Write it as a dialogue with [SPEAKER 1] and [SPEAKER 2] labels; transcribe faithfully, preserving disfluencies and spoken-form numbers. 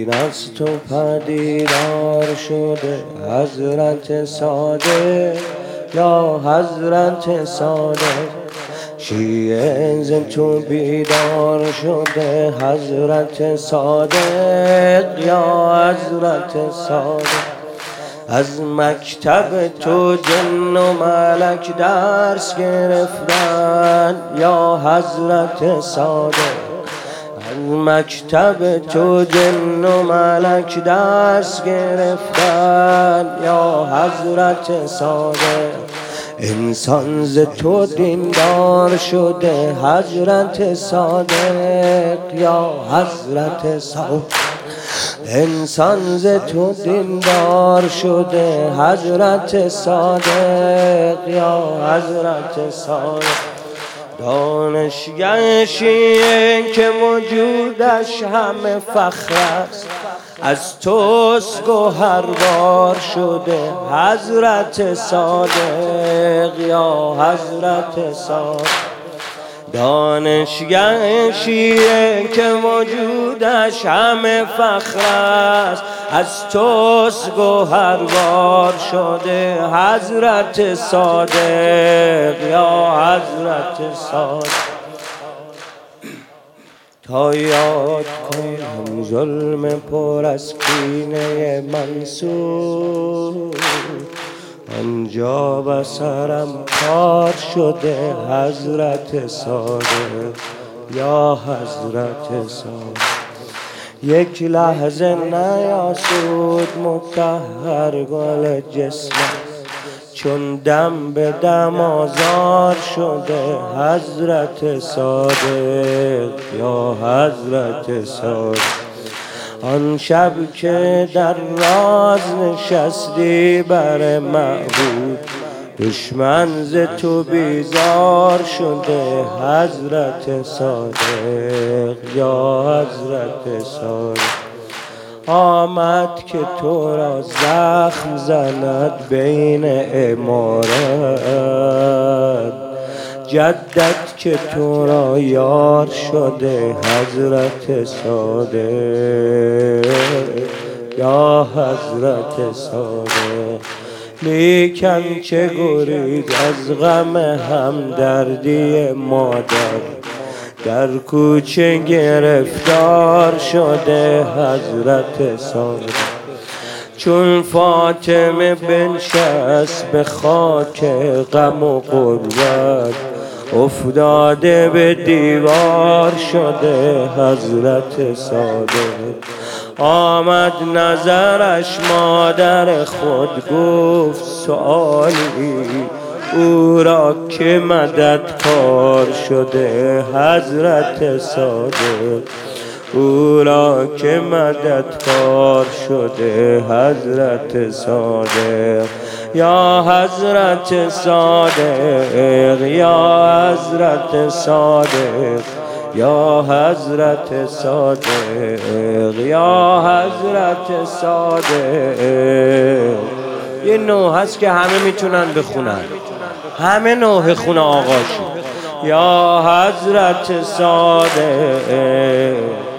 [SPEAKER 1] از تو پدیدار شده حضرت صادق یا حضرت صادق. شیعه ز تو بیدار شده حضرت صادق یا حضرت صادق. از مکتب تو جن و ملک درس گرفتن یا حضرت صادق. از مکتب تو جن و ملک درس گرفتن یا حضرت صادق. انسان ز تو دیندار شده حضرت صادق یا حضرت صادق. انسان ز تو دیندار شده حضرت صادق یا حضرت صادق. دانشگه شیعه که وجودش همه فخر است، از توست گوهربار شده حضرت صادق یا حضرت صادق. دانشگه شیعه که وجودش همه فخر است، از توست گوهربار شده حضرت صادق یا حضرت صادق. تا یاد کنم ظلم پر از کینه منصور، آنجا بصرم کار شده حضرت صادق یا حضرت صادق. یک لحظه نیاسود مطهر گل جسمم، چون دم به دم آزار شده حضرت صادق یا حضرت صادق. آن شب که در راز نشستی بر معبود، دشمن ز تو بیزار شده حضرت صادق یا حضرت صادق. آمد که تو را زخم زند بین امارت، جدت که تو را یار شده حضرت صادق یا حضرت صادق. لیکن چه گریز از غم همدردی مادر، در کوچه گرفتار شده حضرت صادق. چون فاطمه بنشست به خاک غم و غربت، افتاده به دیوار شده حضرت صادق. آمد نظرش مادر خود گفت سؤالی، او را که مددکار شده حضرت صادق. او را که مددکار شده حضرت صادق یا حضرت صادق یا حضرت صادق یا حضرت صادق یا حضرت صادق. یه نوع هست که همه میتونن بخونن، همه نوع خونه آقاشون. یا حضرت صادق